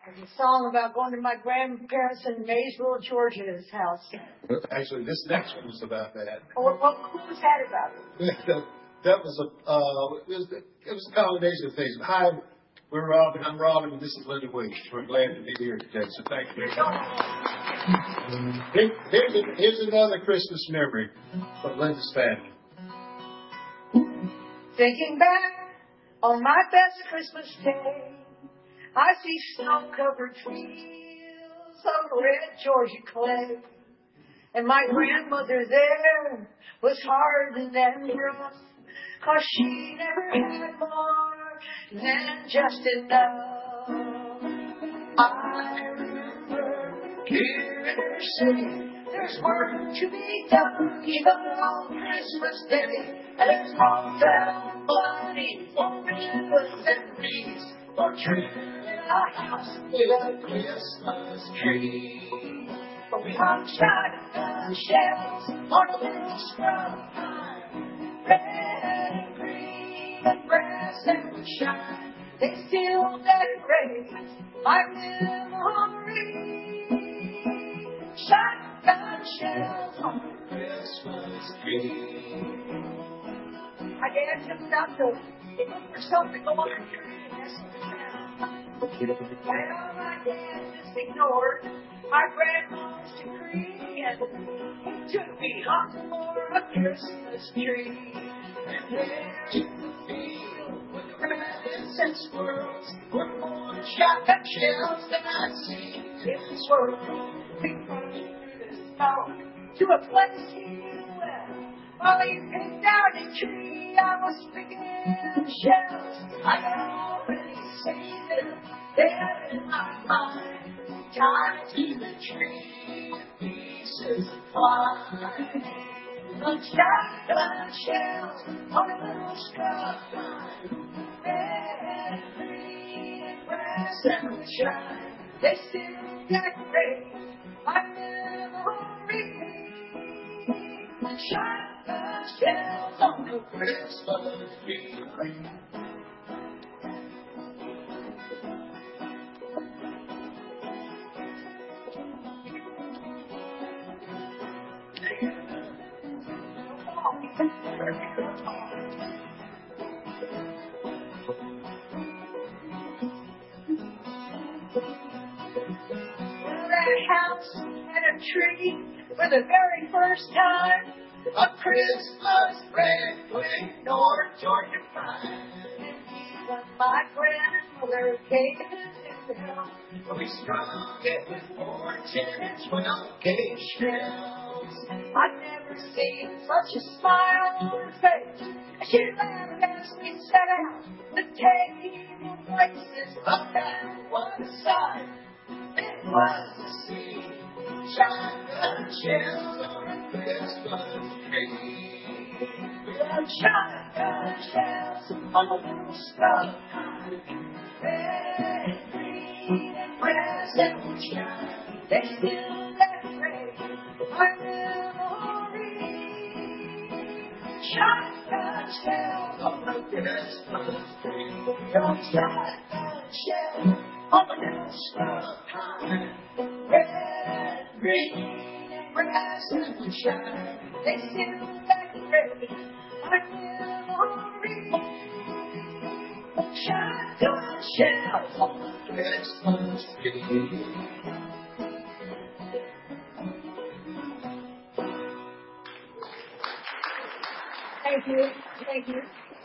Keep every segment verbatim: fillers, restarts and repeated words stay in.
There's a song about going to my grandparents in Maysville, Georgia's house. Actually, this next one was about that. Oh, what, what was that about? that, that was a uh, it, was, it was a combination of things. Hi, we're Robin. I'm Robin, and this is Linda Williams. We're glad to be here today. So thank you. Here, here's, a, here's another Christmas memory from Linda's family. Thinking back on my best Christmas day, I see snow-covered fields of red Georgia clay. And my grandmother there was hardened and rough, 'cause she never had more than just enough. I remember here in her city, there's work to be done even on Christmas Day. And there's all that money for ribbons and wreaths for trimming our house with a Christmas tree. But we hung shotgun shells on a little scrub pine, red and green and brass and would shine. They still decorate my memory. Shotgun shells on the Christmas tree. My dad took it out to look for something on the tree and that's what we found. Well, my dad just ignored my grandma's decree and took me home for a Christmas tree. And there in the field with the rabbits and squirrels were more shotgun shells than I'd seen in this world. We rushed through the snow to a place he knew well. While he picked out a tree, I was picking shells. I had already seen them there in my mind, tied to the tree in pieces of twine. The shotgun shells on a little scrub pine, red and green and brass and would shine. They still decorate my memory. Shotgun shells on the Christmas tree. That house had a tree for the very first time. A Christmas red with North Georgia pine. And even my grandmother gave it to them. We strung it with four ten and twelve gauge shells. I've never seen such a smile on her face. She laughed as we set out to take evil places up that one side. It was to see shotgun shells on a Christmas tree. We had shotgun shells on a little scrub pine, red and green and brass and would shine. They still decorate my memory. Shotgun shells on the Christmas tree. Your shotgun shells on a little scrub pine, red, green, and brass and would shine. They still decorate my memory. Shotgun shells on the Christmas tree. Thank you. Thank you.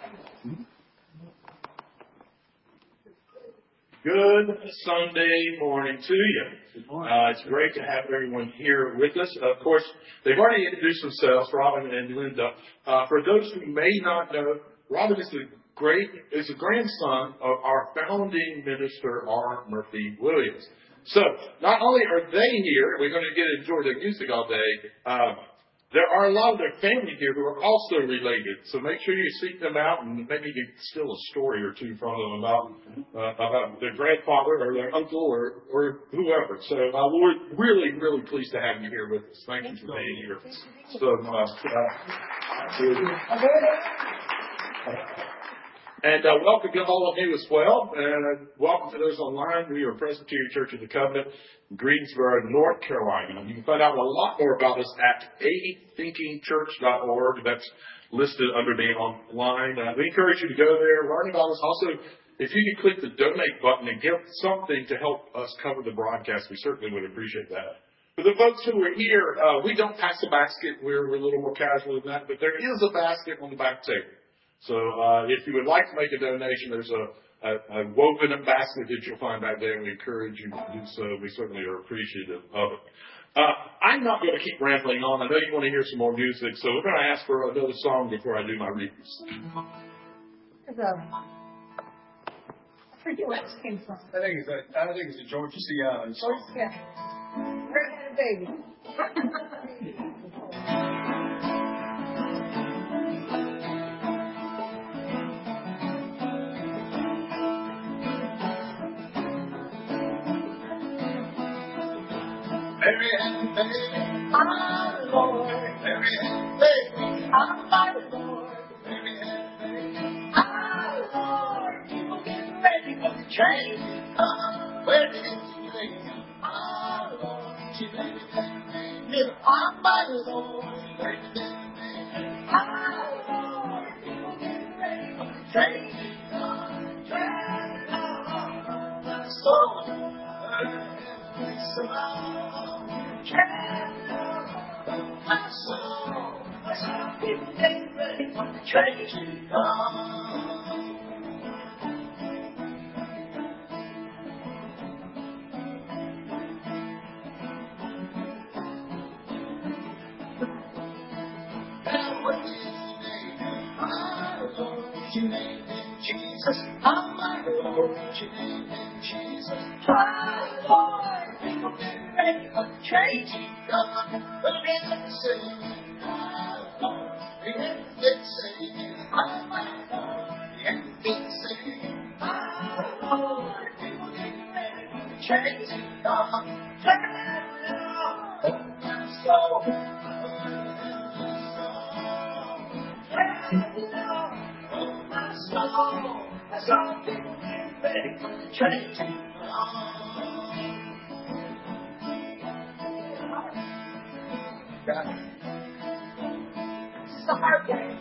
Good Sunday morning to you. Uh, it's great to have everyone here with us. Of course, they've already introduced themselves, Robin and Linda. Uh, for those who may not know, Robin is the great is the grandson of our founding minister, R. Murphy Williams. So not only are they here, we're going to get to enjoy their music all day. Uh, There are a lot of their family here who are also related, so make sure you seek them out and maybe you can steal a story or two from them about uh, about their grandfather or their uncle or, or whoever. So uh, we're really, really pleased to have you here with us. Thank you for being here so much. Uh, And uh, welcome to all of you as well. And uh, welcome to those online. We are Presbyterian Church of the Covenant in Greensboro, North Carolina. You can find out a lot more about us at a thinking church dot org. That's listed under me online. Uh, we encourage you to go there, learn about us. Also, if you could click the donate button and give something to help us cover the broadcast, we certainly would appreciate that. For the folks who are here, uh, we don't pass a basket. We're, we're a little more casual than that, but there is a basket on the back table. So uh, if you would like to make a donation, there's a, a, a woven basket that you'll find back there, and we encourage you to do so. We certainly are appreciative of it. Uh, I'm not going to keep rambling on. I know you want to hear some more music, so we're going to ask for another song before I do my readings. I forget where this came from. I think it's a, I think it's a Georgia Ciano song. Yeah. Redheaded baby. Mary and baby, our Lord. Mary and baby, Our Lord. Mary and baby, Our Lord. People get ready for the train. come, where did you lay? Our Lord, she made it and made it. Our Lord. Made it and made it. Our Lord. People get ready for the train. Come, train on my soul. So My soul, my soul, people get ready for the train to come. and what is his name? Our Lord, she named him Jesus. Oh my Lord, She named him Jesus. my Lord, people get ready for the train to come. But we have to sing, our Lord. We have to sing, Oh my Lord, we have to sing. my Lord, people get ready for the train to come. Train on my soul, train on my soul, my soul, people get ready for the train to come. God. Sorry.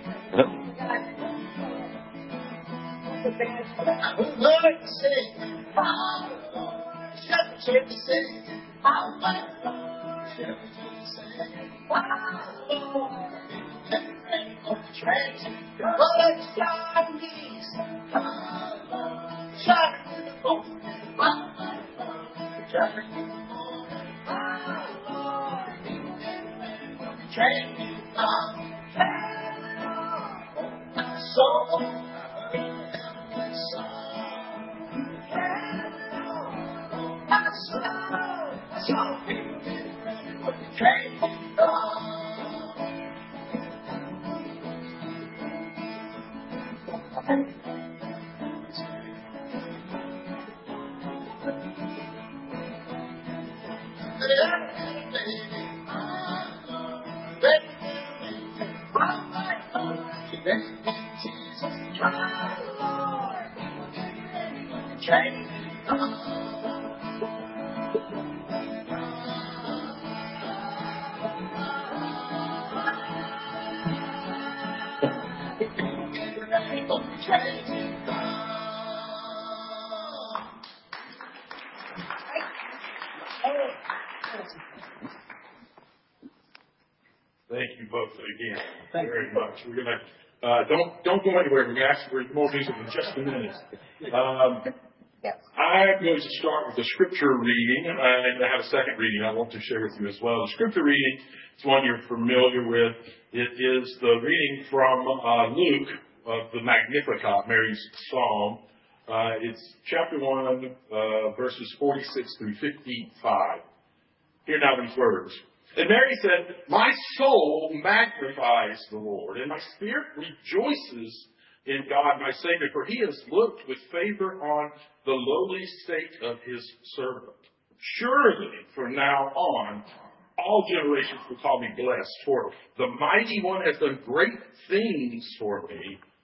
The band. I would love to sing, our Lord. Shepherd to sing, Oh my Lord, shepherd to sing. my Lord, Get ready for the train to go. but it's time these. Our Lord, Shine to the boat. our Lord, traveling in the morning. My Lord, Train to come. train on My soul, I heard heavenly song. train on my soul, my soul, people get ready for the Train to come. Thank you both again very much. We're gonna uh, don't don't go anywhere. We're gonna ask for more music in just a minute. Um, Yes. I'm going to start with the scripture reading, uh, and I have a second reading I want to share with you as well. The scripture reading is one you're familiar with. It is the reading from uh, Luke of the Magnificat, Mary's Psalm. Uh, it's chapter one, uh, verses forty-six through fifty-five. Hear now these words. And Mary said, "My soul magnifies the Lord, and my spirit rejoices in God my Savior, for he has looked with favor on the lowly state of his servant. Surely from now on, all generations will call me blessed, for the mighty one has done great things for me,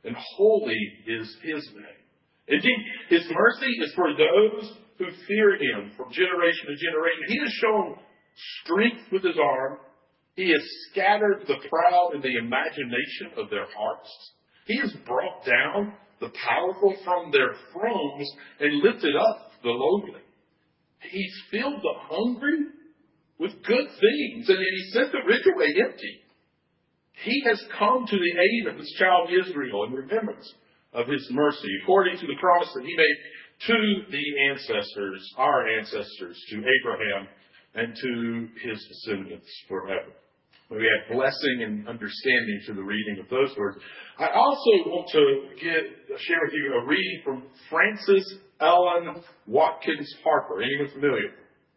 and holy is his name. Indeed, his mercy is for those who fear him from generation to generation. He has shown strength with his arm. He has scattered the proud in the imagination of their hearts. He has brought down the powerful from their thrones and lifted up the lowly. He's filled the hungry with good things, and he sent the rich away empty. He has come to the aid of his child Israel in remembrance of his mercy, according to the promise that he made to the ancestors, our ancestors, to Abraham and to his descendants forever. We have blessing and understanding to the reading of those words. I also want to get, share with you a reading from Frances Ellen Watkins Harper. Anyone familiar?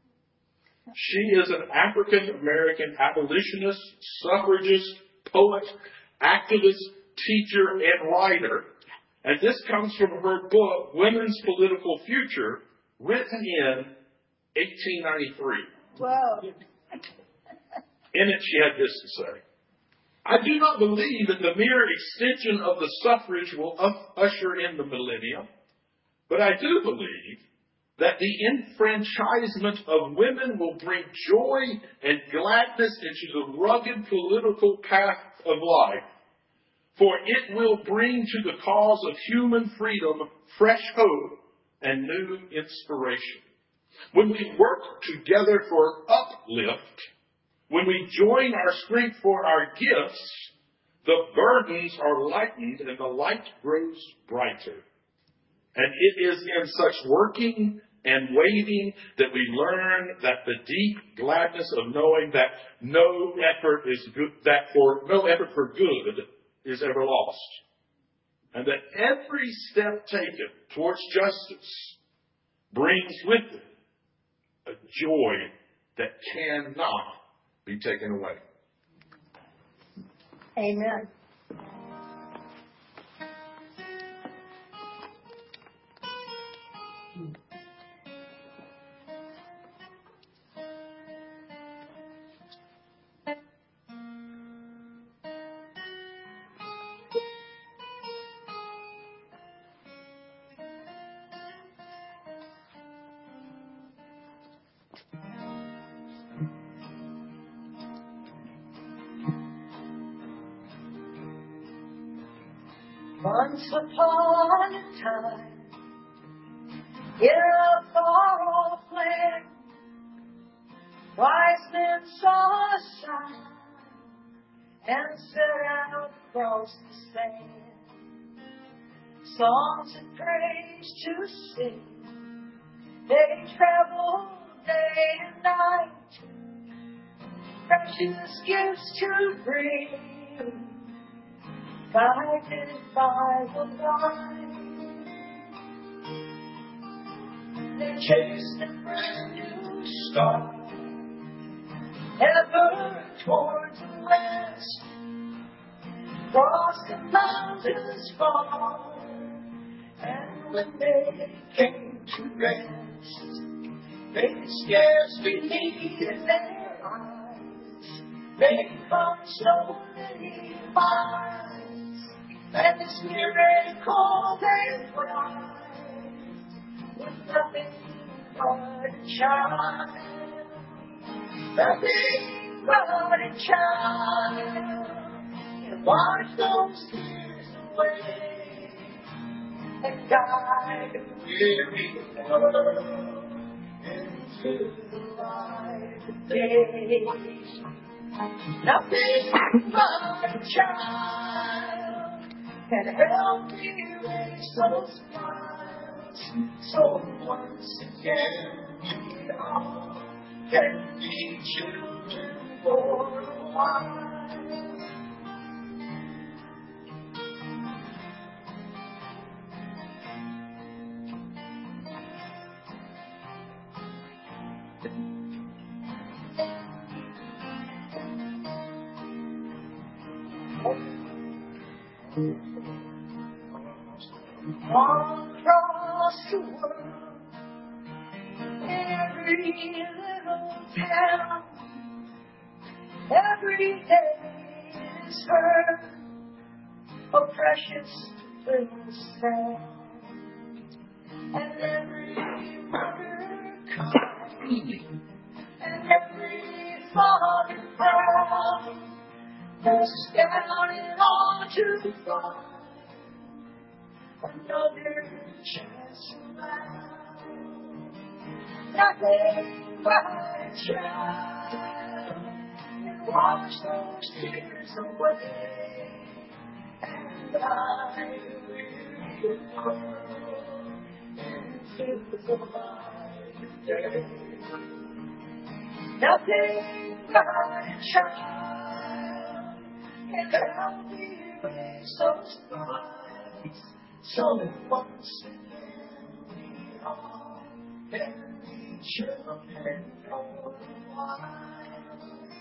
She is an African-American abolitionist, suffragist, poet, activist, teacher, and writer. And this comes from her book, Women's Political Future, written in eighteen ninety-three. Whoa. In it, she had this to say: I do not believe that the mere extension of the suffrage will usher in the millennium, but I do believe that the enfranchisement of women will bring joy and gladness into the rugged political path of life, for it will bring to the cause of human freedom fresh hope and new inspiration. When we work together for uplift, when we join our strength for our gifts, the burdens are lightened and the light grows brighter. And it is in such working and waiting that we learn that the deep gladness of knowing that no effort is good, that for no effort for good is ever lost. And that every step taken towards justice brings with it a joy that cannot be taken away. Amen. Once upon a time, in a far-off land, wise men saw a sign and set out across the sand. Songs and praise to sing, they traveled day and night, precious gifts to bring, guided by the light. They chased a brand new star, ever towards the west, crossed the mountains far, and when they came to rest, they could scarce believe in their eyes. They come so many miles, and this miracle they brought was nothing but a child, nothing but a child. And wash those tears away and guide a weary world into the light of day. Nothing but a child can help me erase those smiles, so once again we all can be children for a while. All across the world, every little town, every day is heard a precious first sound, and every mother crying, and every father proud, was scouting on to find another chance around. Nothing but a child, and wash those tears away, and I will go into the light of day. Nothing but a child can help me raise those smiles. So once again we are very children for a while.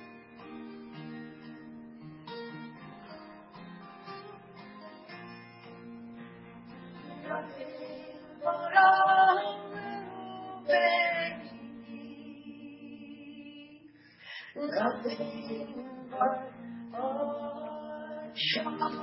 Nothing but a little baby, nothing but a child.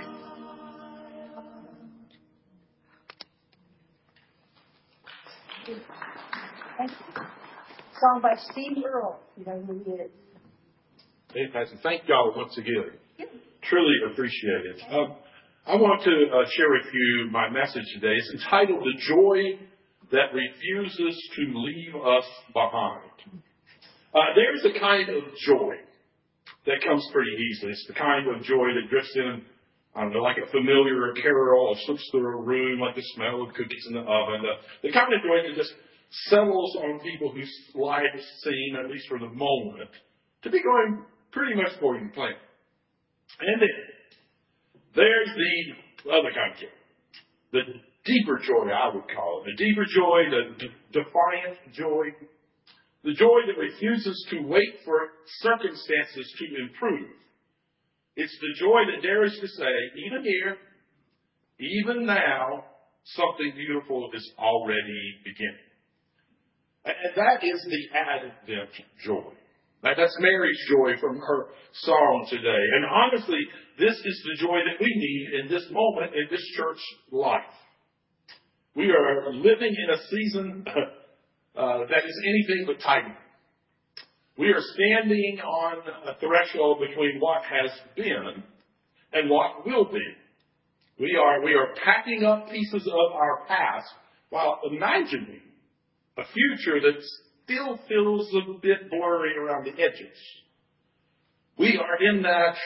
Thank you. Song by Steve Earle. You know who he is. Fantastic. Thank y'all once again. Yep. Truly appreciate it. Um, I want to uh, share with you my message today. It's entitled "The Joy That Refuses to Leave Us Behind." Uh, there's a kind of joy that comes pretty easily. It's the kind of joy that drifts in, I don't know, like a familiar carol or slips through a room, like the smell of cookies in the oven. The, the kind of joy that just settles on people whose lives seem, at least for the moment, to be going pretty much according to plan. And then there's the other kind of joy, the deeper joy, I would call it. The deeper joy, the d- defiant joy, the joy that refuses to wait for circumstances to improve. It's the joy that dares to say, even here, even now, something beautiful is already beginning. And that is the Advent joy. That's Mary's joy from her song today. And honestly, this is the joy that we need in this moment in this church life. We are living in a season uh, that is anything but tidy. We are standing on a threshold between what has been and what will be. We are, we are packing up pieces of our past while imagining a future that still feels a bit blurry around the edges. We are in that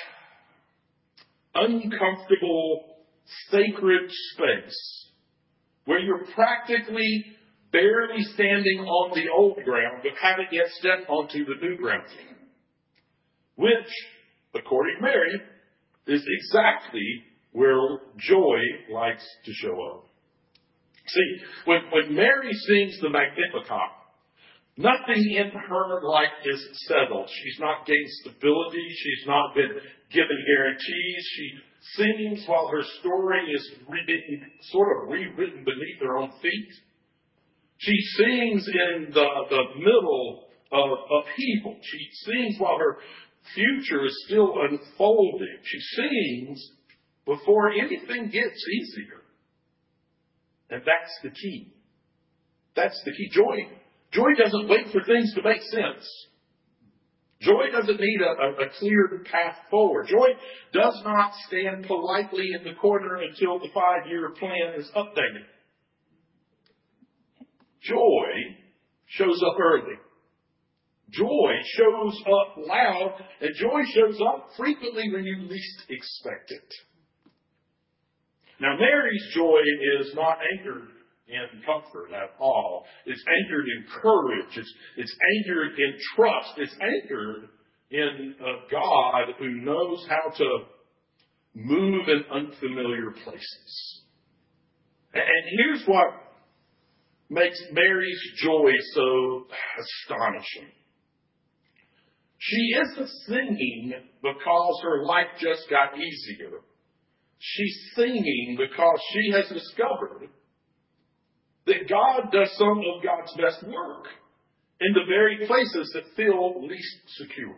uncomfortable, sacred space where you're practically barely standing on the old ground but haven't yet stepped onto the new ground, which, according to Mary, is exactly where joy likes to show up. See, when, when Mary sings the Magnificat, nothing in her life is settled. She's not gained stability. She's not been given guarantees. She sings while her story is re- sort of rewritten beneath her own feet. She sings in the, the middle of upheaval. She sings while her future is still unfolding. She sings before anything gets easier. And that's the key. That's the key. Joy. Joy doesn't wait for things to make sense. Joy doesn't need a, a, a clear path forward. Joy does not stand politely in the corner until the five-year plan is updated. Joy shows up early. Joy shows up loud, and joy shows up frequently when you least expect it. Now, Mary's joy is not anchored in comfort at all. It's anchored in courage. It's, it's anchored in trust. It's anchored in a God who knows how to move in unfamiliar places. And here's what makes Mary's joy so astonishing. She isn't singing because her life just got easier. She's singing because she has discovered that God does some of God's best work in the very places that feel least secure.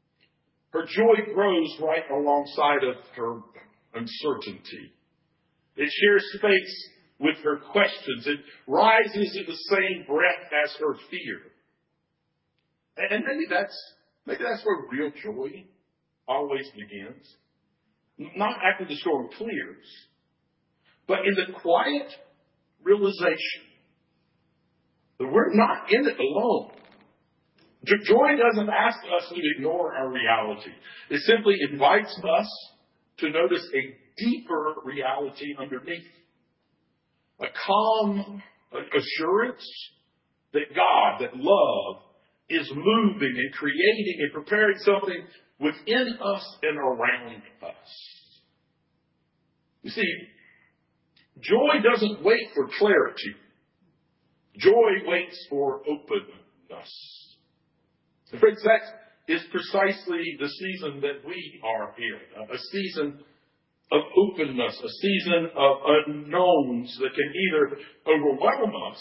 Her joy grows right alongside of her uncertainty. It shares space with her questions. It rises in the same breath as her fear. And maybe that's, maybe that's where real joy always begins. Not after the storm clears, but in the quiet realization that we're not in it alone. Joy doesn't ask us to ignore our reality. It simply invites us to notice a deeper reality underneath. A calm assurance that God, that love, is moving and creating and preparing something within us and around us. You see, joy doesn't wait for clarity. Joy waits for openness. And friends, that is precisely the season that we are in. A season of openness, a season of unknowns that can either overwhelm us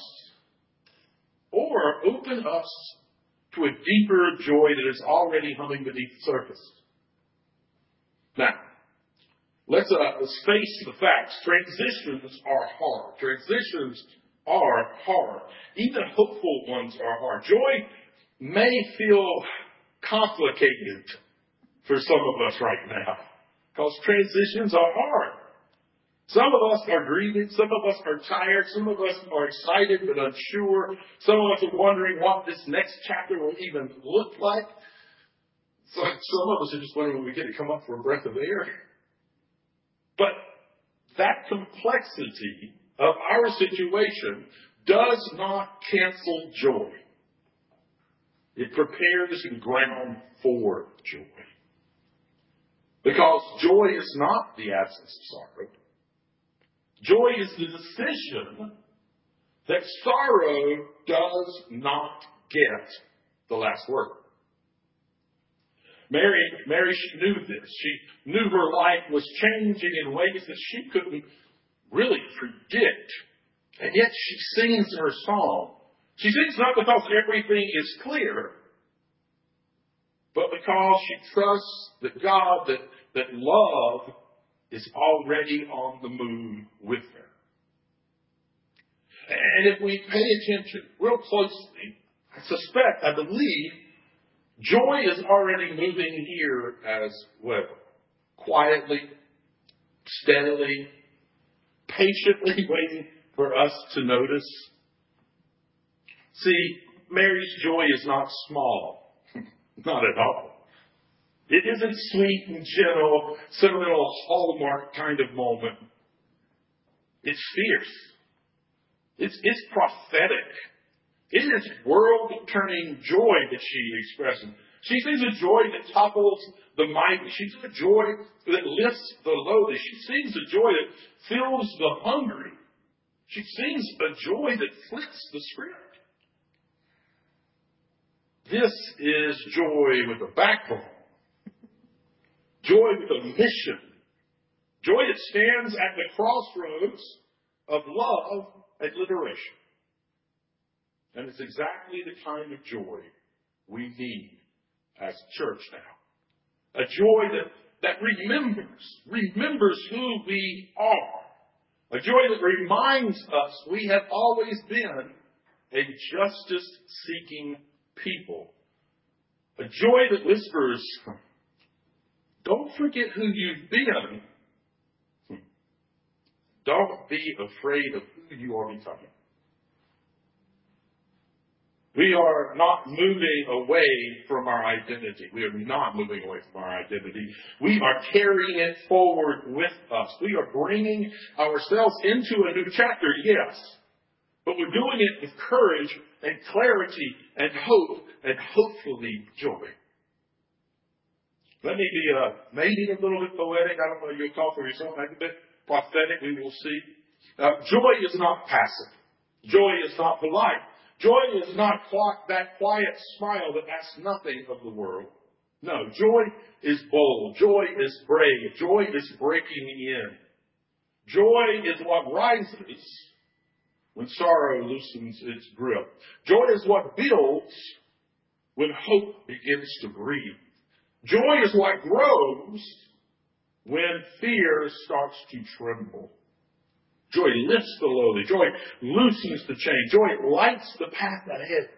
or open us to a deeper joy that is already humming beneath the surface. Now, let's, uh, let's face the facts. Transitions are hard. Transitions are hard. Even hopeful ones are hard. Joy may feel complicated for some of us right now, because transitions are hard. Some of us are grieving. Some of us are tired. Some of us are excited but unsure. Some of us are wondering what this next chapter will even look like. So some of us are just wondering when we get to come up for a breath of air. But that complexity of our situation does not cancel joy. It prepares the ground for joy. Because joy is not the absence of sorrow. Joy is the decision that sorrow does not get the last word. Mary, Mary, she knew this. She knew her life was changing in ways that she couldn't really predict. And yet she sings her song. She sings not because everything is clear, but because she trusts that God, that, that love is already on the move with her. And if we pay attention real closely, I suspect, I believe, joy is already moving here as well. Quietly, steadily, patiently waiting for us to notice. See, Mary's joy is not small. Not at all. It isn't sweet and gentle, sentimental hallmark kind of moment. It's fierce. It's, it's prophetic. It is world-turning joy that she expresses. She sees a joy that topples the mighty. She sees a joy that lifts the lowly. She sees a joy that fills the hungry. She sees a joy that flips the script. This is joy with a backbone. Joy with a mission. Joy that stands at the crossroads of love and liberation. And it's exactly the kind of joy we need as a church now. A joy that, that remembers, remembers who we are. A joy that reminds us we have always been a justice-seeking people. A joy that whispers, don't forget who you've been. Don't be afraid of who you are becoming. We are not moving away from our identity. We are not moving away from our identity. We are carrying it forward with us. We are bringing ourselves into a new chapter, yes. But we're doing it with courage and clarity and hope and hopefully joy. Let me be uh, maybe a little bit poetic. I don't know, you'll call for yourself, maybe a bit prophetic, we will see. Uh, joy is not passive. Joy is not polite. Joy is not that quiet smile that asks nothing of the world. No, joy is bold. Joy is brave. Joy is breaking in. Joy is what rises when sorrow loosens its grip. Joy is what builds when hope begins to breathe. Joy is what grows when fear starts to tremble. Joy lifts the lowly. Joy loosens the chain. Joy lights the path ahead.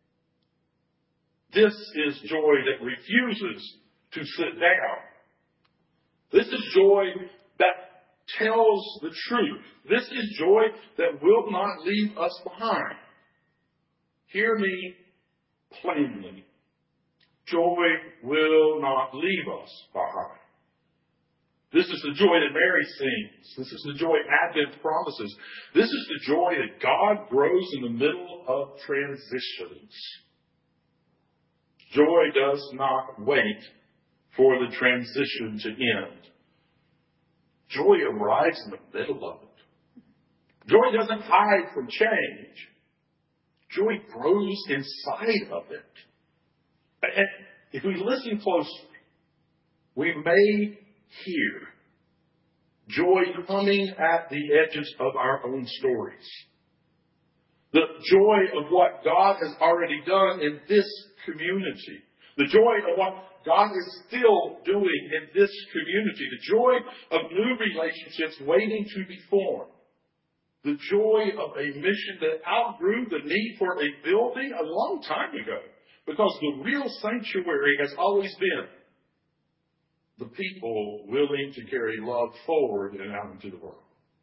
This is joy that refuses to sit down. This is joy that tells the truth. This is joy that will not leave us behind. Hear me plainly. Joy will not leave us behind. This is the joy that Mary sings. This is the joy Advent promises. This is the joy that God grows in the middle of transitions. Joy does not wait for the transition to end. Joy arrives in the middle of it. Joy doesn't hide from change. Joy grows inside of it. And if we listen closely, we may hear joy coming at the edges of our own stories. The joy of what God has already done in this community. The joy of what God is still doing in this community. The joy of new relationships waiting to be formed. The joy of a mission that outgrew the need for a building a long time ago. Because the real sanctuary has always been the people willing to carry love forward and out into the world.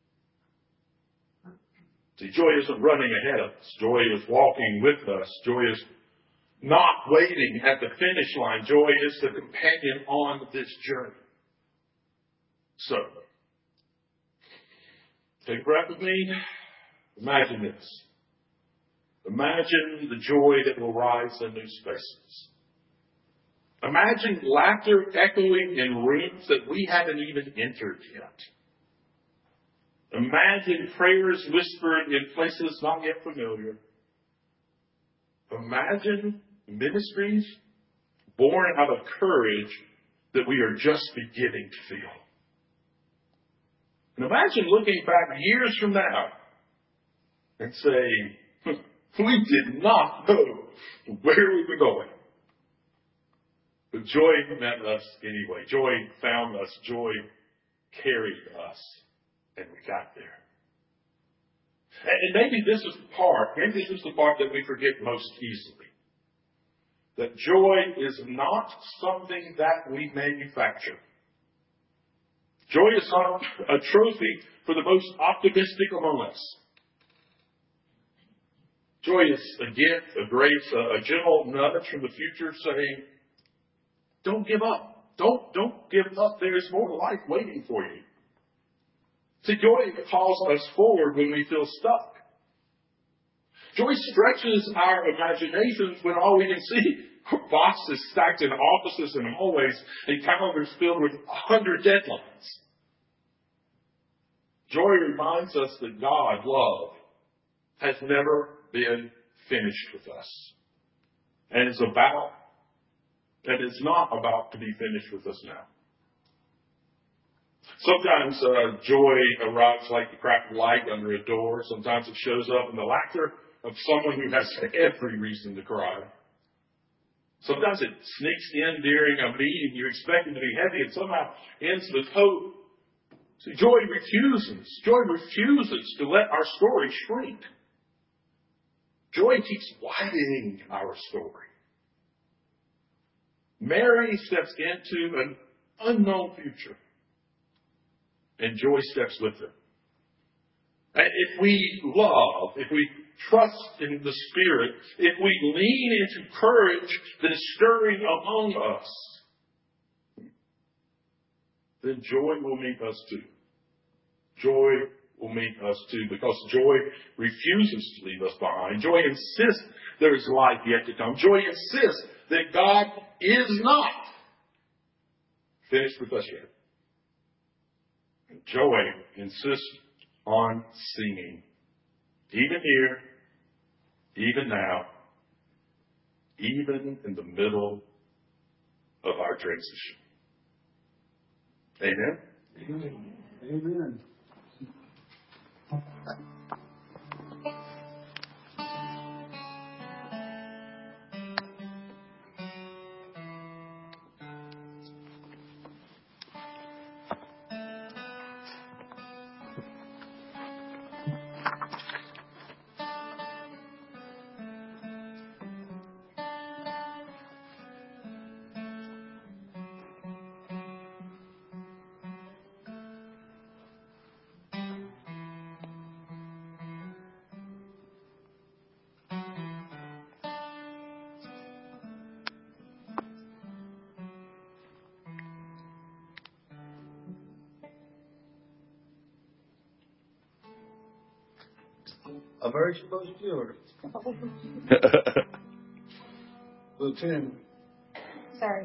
See, joy isn't running ahead of us. Joy is walking with us. Joy is not waiting at the finish line. Joy is the companion on this journey. So, take a breath with me. Imagine this. Imagine the joy that will rise in new spaces. Imagine laughter echoing in rooms that we haven't even entered yet. Imagine prayers whispered in places not yet familiar. Imagine ministries born out of courage that we are just beginning to feel. And imagine looking back years from now and saying, we did not know where we were going. But joy met us anyway. Joy found us. Joy carried us. And we got there. And maybe this is the part, maybe this is the part that we forget most easily. That joy is not something that we manufacture. Joy is not a trophy for the most optimistic among us. Joy is a gift, a grace, a, a gentle nudge from the future saying, don't give up. Don't, don't give up. There is more life waiting for you. See, joy calls us forward when we feel stuck. Joy stretches our imaginations when all we can see are boxes stacked in offices and hallways and calendars filled with a hundred deadlines. Joy reminds us that God, love, has never been finished with us. And it's about, and it's not about to be finished with us now. Sometimes uh, joy arrives like the cracked light under a door. Sometimes it shows up in the laughter of someone who has every reason to cry. Sometimes it sneaks in during a meeting you expect it to be heavy and somehow ends with hope. See, joy refuses. Joy refuses to let our story shrink. Joy keeps widening our story. Mary steps into an unknown future. And joy steps with her. And if we love, if we trust in the Spirit, if we lean into courage that is stirring among us, then joy will meet us too. Joy will meet us too, because joy refuses to leave us behind. Joy insists there is life yet to come. Joy insists that God is not finished with us yet. Joy insists on singing, even here, even now, even in the middle of our transition. Amen? Amen. Amen. A virgin most pure. Lieutenant. Sorry.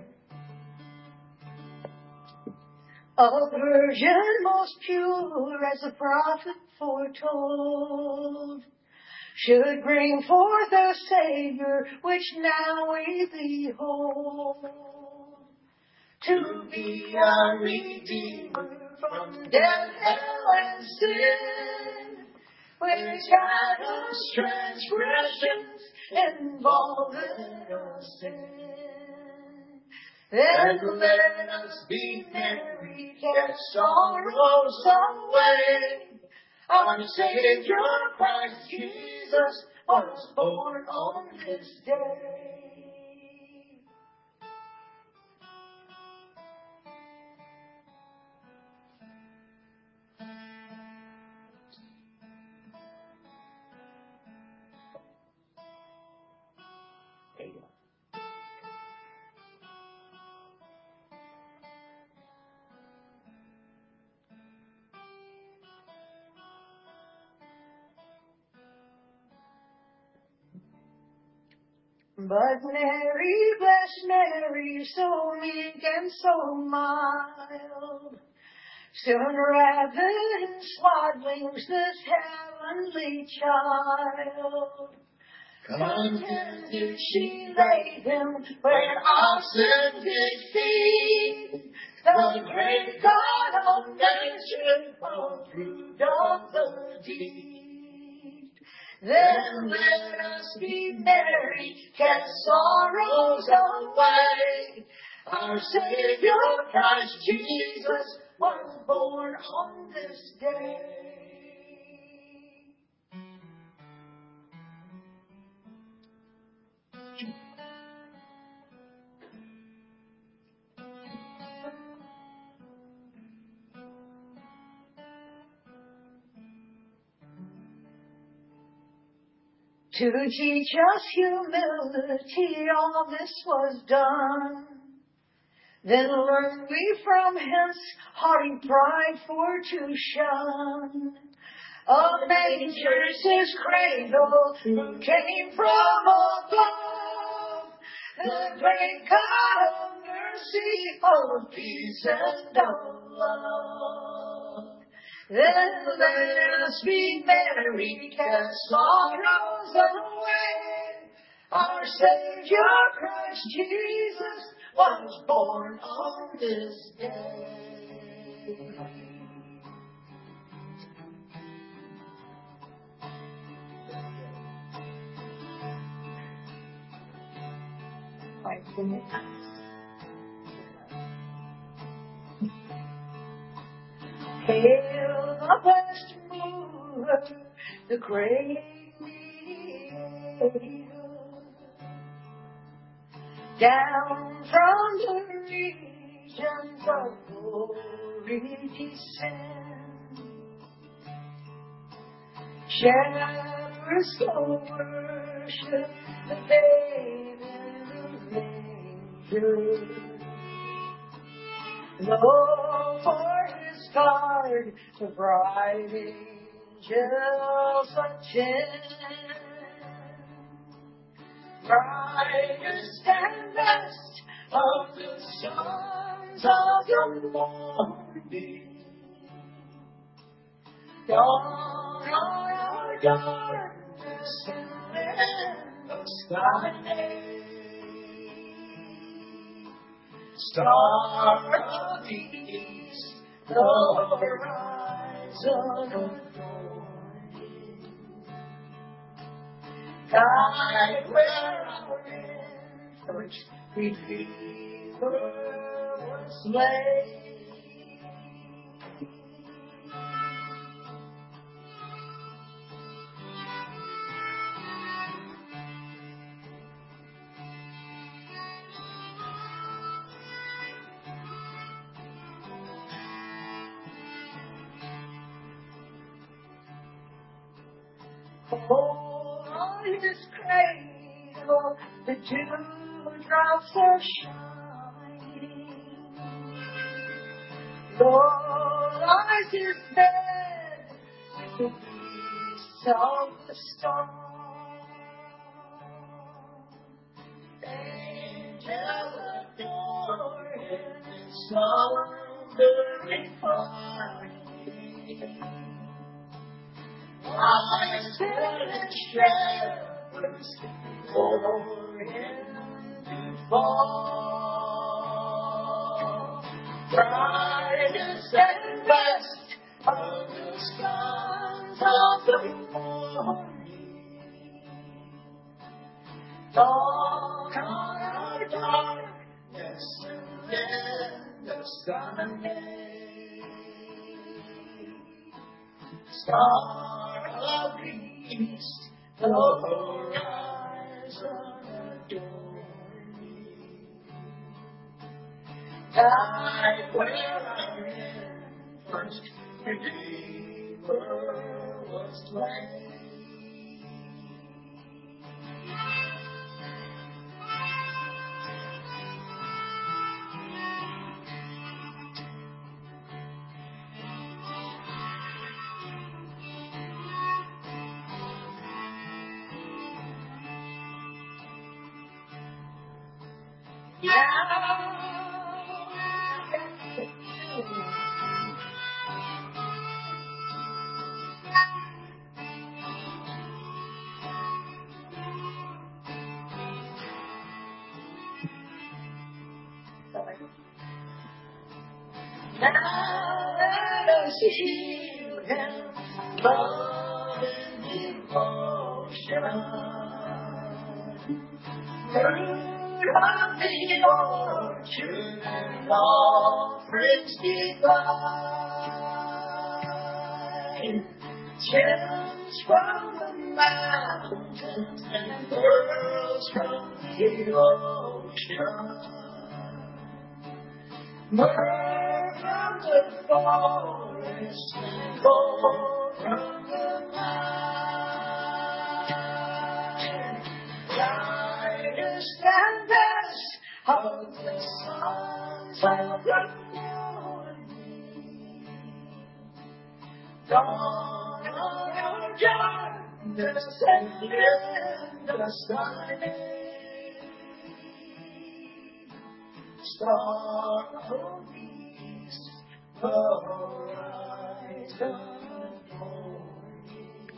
A virgin most pure, as the prophet foretold, should bring forth a Savior, which now we behold, to be our Redeemer from death, hell, and sin, which had us transgressions involved in us sin. Then let us be merry, cast sorrows away. Our Savior Christ Jesus was born on this day. There you go. But Mary, blessed Mary, so meek and so mild, soon wrapped in swaddlings this heavenly child. Contented she laid him where oxen did feed. The great God of nature approved of the deed. Then let us be merry, cast sorrows away. Our Savior Christ Jesus was born on this day. To teach us humility, all this was done. Then learn we from hence haughty pride for to shun. Of nature's his cradle, who came from above, the great God of mercy, of peace and of love. Then let us be merry, cast sorrows away. Our Savior Christ Jesus was born on this day. Hail the blessed mover, the great Mediator, down from the regions of glory descend. Shepherds go worship the babe in the manger. Lo, for his guard, the bright angels attend. Brightest and best of the sons of the morning, dawn on our darkness and land of sky. Star of the east, the horizon adorning, guide where our infant Redeemer was slain. Oh, on his cradle the dewdrops are shining. Low lies his bed with the beasts of the storm. Angel adore him in slumbering fire. Wise and shepherds for him to fall. Brightest and best of the sons of the morning. Dawn on our darkness and then the Sunday. Star of the east, the horizon adore me. Night where our infant Redeemer was slain. Now let us hear him, love and devotion. Fruit of the orchard and offerings divine. Gems from the mountains and pearls from the ocean. Myrrh from the forest and gold from the mine. Brightest and best of the sons of the morning. Dawn on our darkness and end the Sunday. Star of the east, the horizon morning.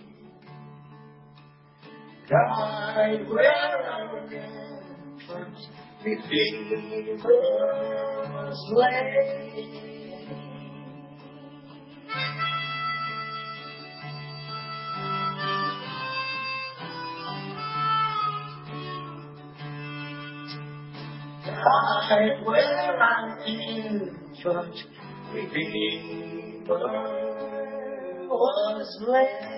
Died where our infant Redeemer was slain. Died where our infant Redeemer was slain.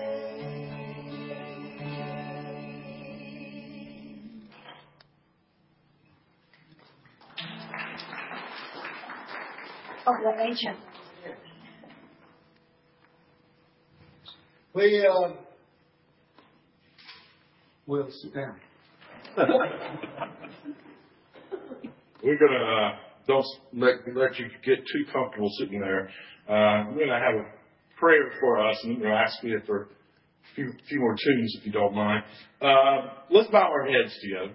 Of the ancient. We, uh, we'll sit down. We're going to, uh, don't let, let you get too comfortable sitting there. Uh, we're going to have a prayer for us, and I'm going to ask you for a few, few more tunes, if you don't mind. Uh, let's bow our heads together.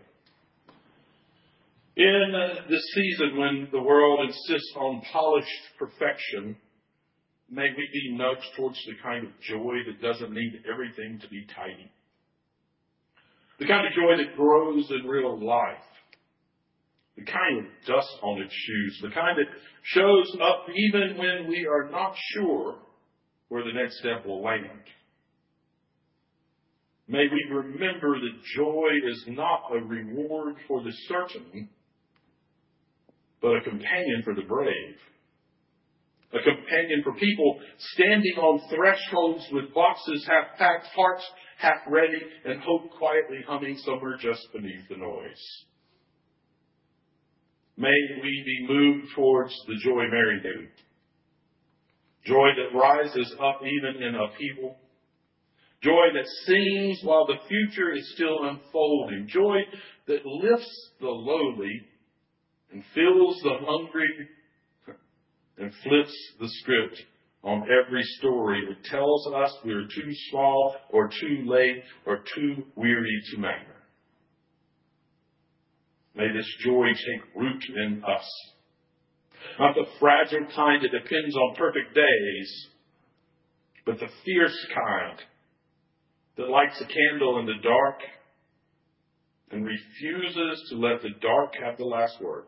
In uh, this season when the world insists on polished perfection, may we be nudged towards the kind of joy that doesn't need everything to be tidy. The kind of joy that grows in real life. The kind of dust on its shoes. The kind that shows up even when we are not sure where the next step will land. May we remember that joy is not a reward for the certain, but a companion for the brave. A companion for people standing on thresholds with boxes half packed, hearts half ready, and hope quietly humming somewhere just beneath the noise. May we be moved towards the joy Mary knew. Joy that rises up even in upheaval. Joy that sings while the future is still unfolding. Joy that lifts the lowly and fills the hungry and flips the script on every story that tells us we're too small or too late or too weary to matter. May this joy take root in us. Not the fragile kind that depends on perfect days, but the fierce kind that lights a candle in the dark and refuses to let the dark have the last word.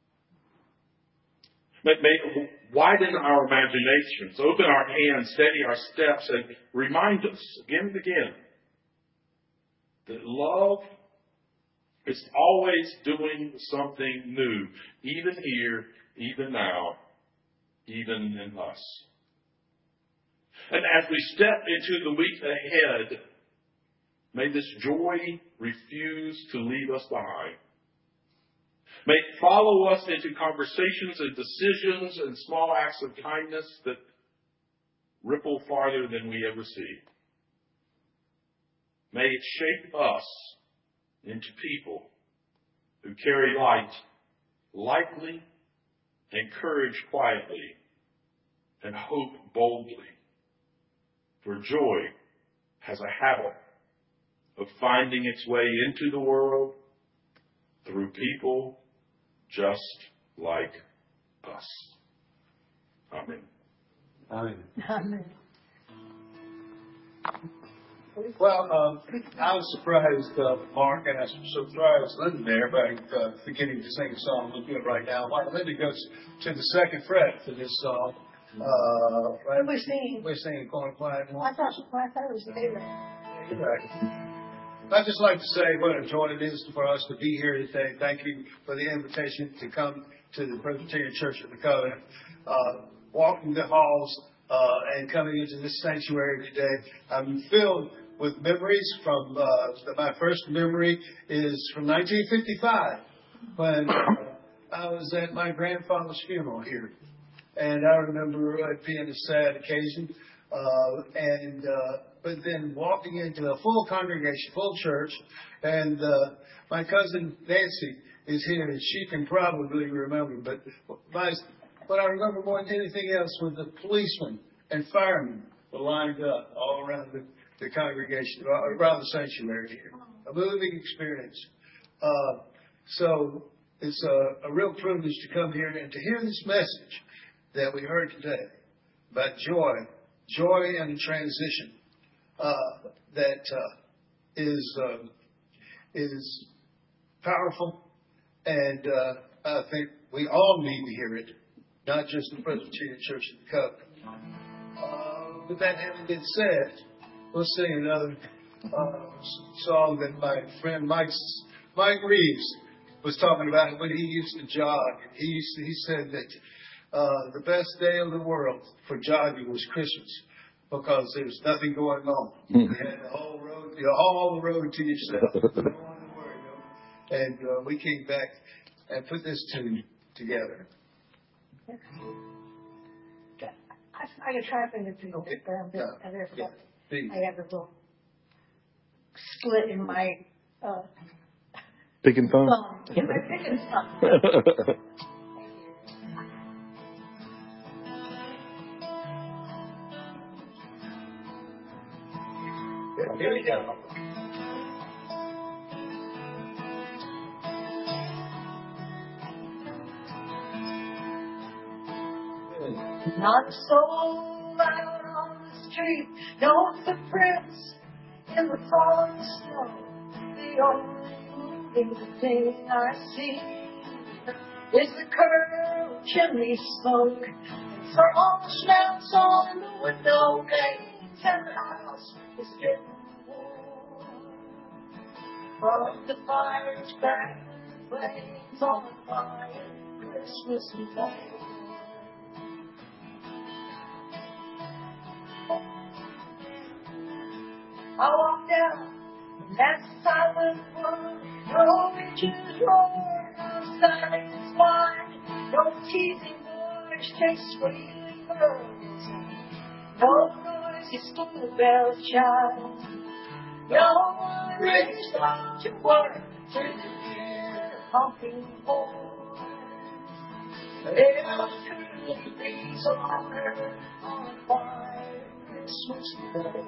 May, may widen our imaginations, open our hands, steady our steps, and remind us again and again that love is always doing something new, even here, even now, even in us. And as we step into the week ahead, may this joy refuse to leave us behind. May it follow us into conversations and decisions and small acts of kindness that ripple farther than we ever see. May it shape us into people who carry light lightly and courage quietly and hope boldly. For joy has a habit of finding its way into the world through people just like us. Amen. Amen. Amen. Well, um, I was surprised, uh, Mark, and I was surprised Linda there by uh, forgetting to sing a song. We'll do it right now. While Linda goes to the second fret for this song. Uh, right? We're singing. We're singing Corn Quiet. I thought, I thought it was David. Yeah, you're right. I'd just like to say what a joy it is for us to be here today. Thank you for the invitation to come to the Presbyterian Church of the Covenant. Uh, walking the halls uh, and coming into this sanctuary today, I'm filled with memories from, uh, my first memory is from nineteen fifty-five when uh, I was at my grandfather's funeral here. And I remember it being a sad occasion. Uh, and, uh, but then walking into a full congregation, full church, and, uh, my cousin Nancy is here, and she can probably remember, but my, what I remember more than anything else was the policemen and firemen were lined up all around the, the congregation, around the sanctuary here. A moving experience. Uh, so it's a, a real privilege to come here and to hear this message that we heard today about joy, joy and transition, uh, that uh, is uh, is powerful, and uh, I think we all need to hear it, not just the Presbyterian Church of the Covenant. Uh, with that having been said, we'll sing another uh, song that my friend Mike's, Mike Reeves was talking about when he used to jog. He used to, he said that Uh, the best day of the world for jogging was Christmas because there was nothing going on. You had the whole road, you know, all the road to yourself. No one to worry about. And uh, we came back and put this tune together. I, I can try to it too. Okay. Um, Yeah. and there's Yeah. Please. I have a little split in my uh, Picking phone. thumb. In my picking thumb. Here we go. Not a soul out on the street, no footprints in the falling snow. The only moving thing I see is the curl of chimney smoke and frost snouts on the window panes, and the house is getting warm from the fire's crackling flames on the quiet Christmas night. I walk down in that silent world, no reaches roar, no silence wide, no teasing boys chase squealing girls, no noisy school bells chime, no one raced off to work to hear the honking boys. They're through These honor on a white Christmas day.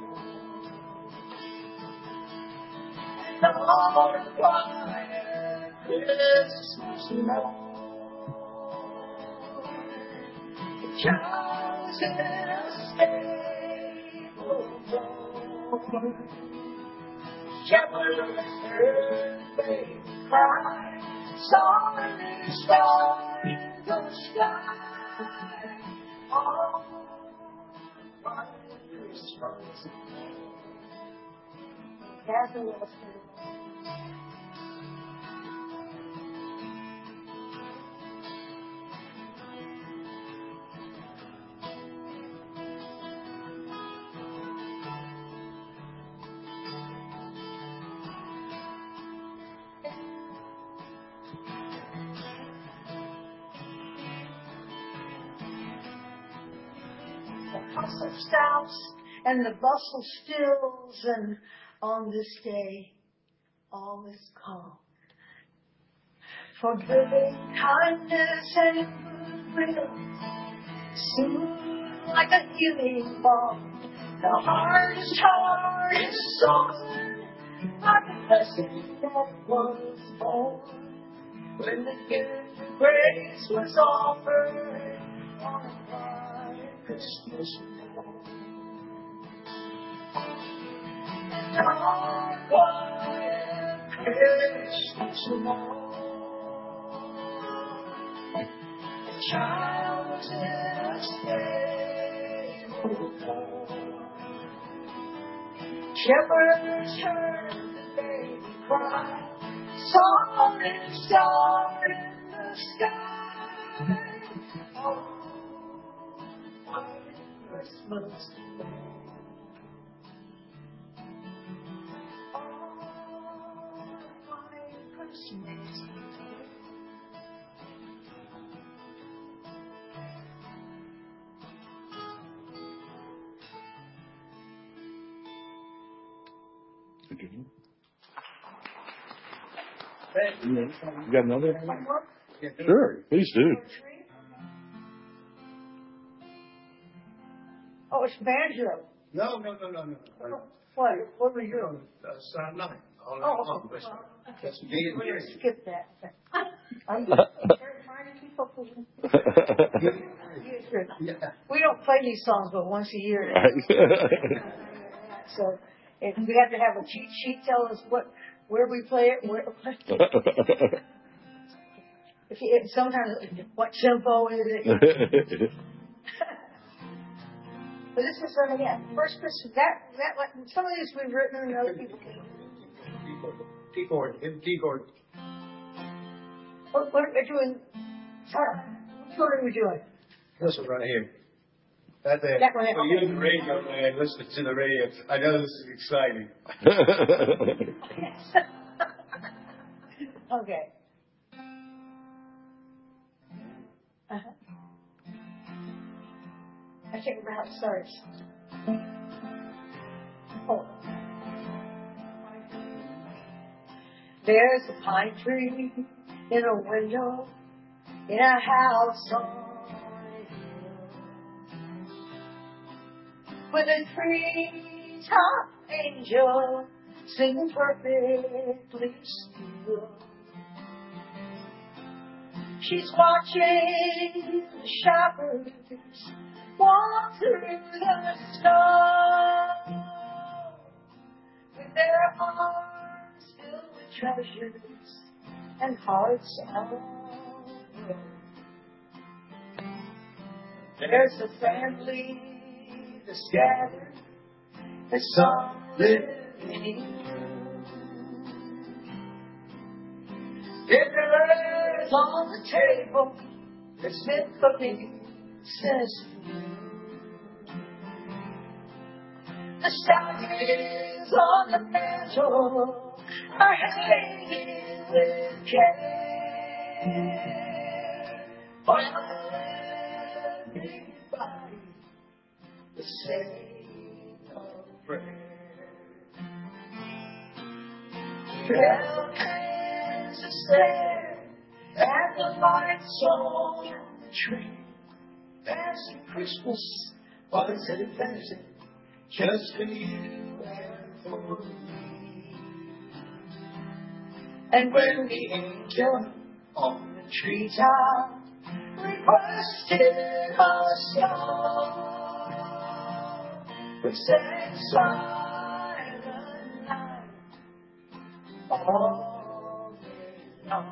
And all the quiet Christmas night. The child was in a stable born. Shepherd heard the baby cry, saw a little star in the sky. Oh, what a Christmas. That's a little hustle stops and the bustle stills, and on this day all is calm. Forgiving kindness and goodwill soon like a healing balm. The hardest heart is softened by the blessing that was born when the gift of grace was offered on a bright Christmas morn. And on a quiet Christmas morn, the child was in a stable born. Shepherds heard the baby cry, saw a little star in the sky. Oh, white Christmas day. Oh, white Christmas day. You got another? Sure, please do. Oh, it's banjo. No, no, no, no, no. What? What were you You're doing? on uh, side nine. All Oh, night long. oh, That's me and we're you. gonna skip that. I'm trying to keep up with you. Yeah. We don't play these songs but once a year. So if we have to have a cheat sheet tell us what where we play it, where if you, if sometimes what tempo is it? But this is uh, yeah, first Christmas. That that like some of these we've written and other people. Keyboard, hit keyboard. What what are we doing? Sorry, which one are we doing? This one right here. That there. That one, For okay. you in the radio, man, listen to the radio. I know this is exciting. Okay. Uh-huh. I can't remember how it starts. Oh. There's a pine tree in a window in a house on a hill with a treetop angel singing perfectly still. She's watching the shoppers walk through the snow with their arms filled with treasures and hearts of gold. There's a family that's gathered at some living room. Dinner's on the table, the symphony says the stockings on the mantle are hanging with care. For everybody the same prayer. Twelve hands to stare at the lights on the tree. That's Christmas was invented just for you and for me. And when the angel on the treetop requested a song, we sang Silent Night all day long.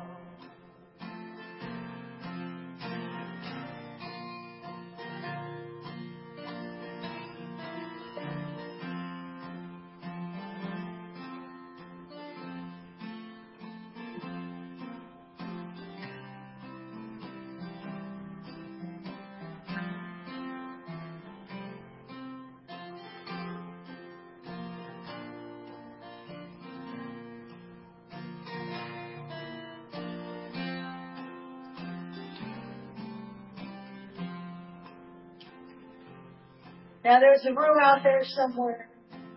Now there's a room out there somewhere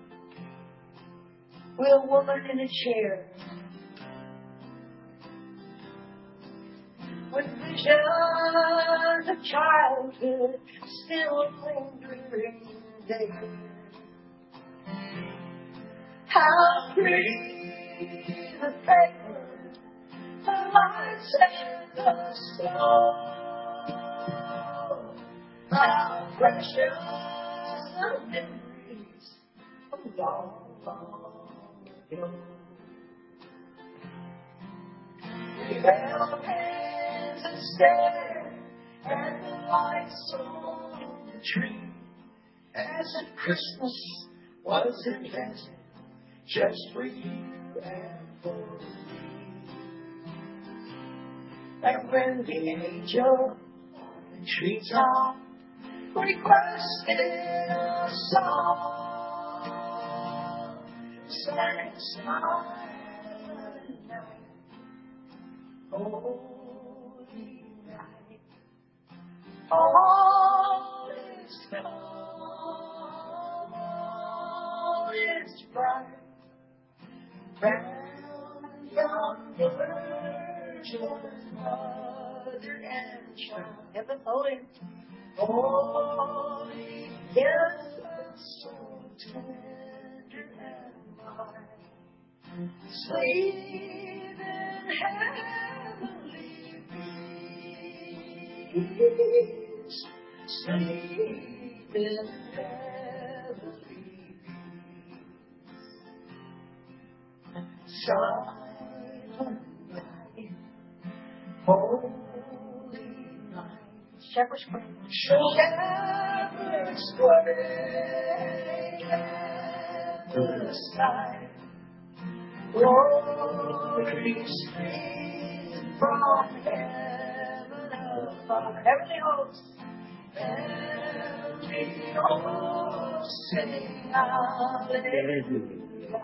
with a woman in a chair, with visions of childhood still lingering there. How pretty the paper, the lights and the snow. How precious the memories of long, long ago. We held hands and stared at the lights on the tree, as if Christmas was invented just for you and for me. And when the angel on the treetop requested a song, sang Silent Night, holy night, all is calm, all is bright, round young virgin mother and child. Heaven, holy. Holy, yes, so tender and mild, sleep in heavenly peace, sleep in heavenly peace. Silent night, holy night. Shepherd's Crook. Shepherd's Crook at the side. Glory streams from heaven above. Heavenly hosts. Heavenly hosts sing hallelujah.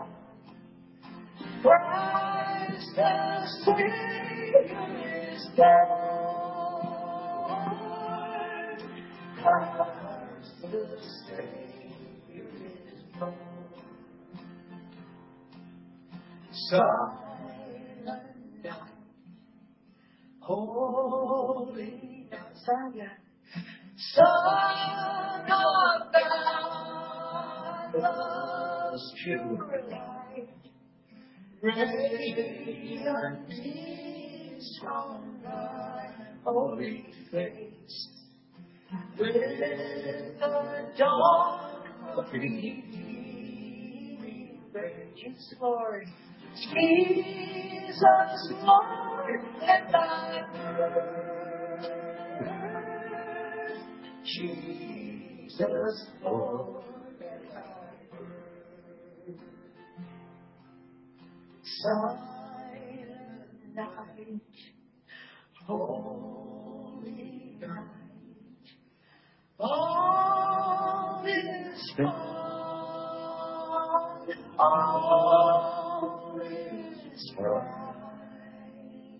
Christ the Savior is born. Christ the Savior is born. Silent night, holy night, silent. Son of God, love's pure light, radiant peace from thy holy face. With the dawn of redeeming grace, Jesus, Lord, Jesus, Lord, let thy birth, Jesus, Lord, let thy birth. Silent night, holy night. All is gone, all is right.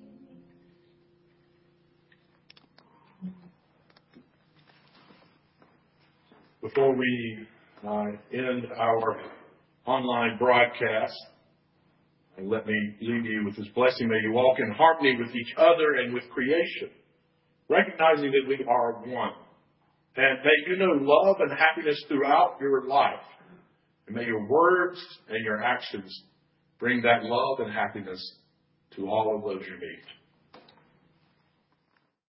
Before we uh, end our online broadcast, let me leave you with this blessing. May you walk in harmony with each other and with creation, recognizing that we are one. And may you know love and happiness throughout your life. And may your words and your actions bring that love and happiness to all of those you meet.